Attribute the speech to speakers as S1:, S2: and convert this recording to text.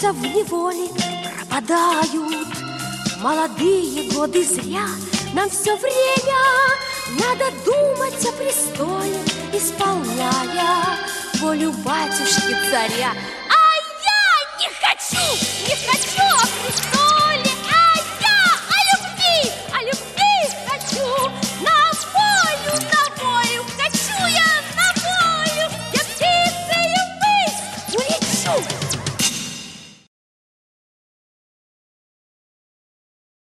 S1: остаются в неволе, пропадают молодые годы зря. Нам все время надо думать о престоле, исполняя волю батюшки царя. А я не хочу о престоле!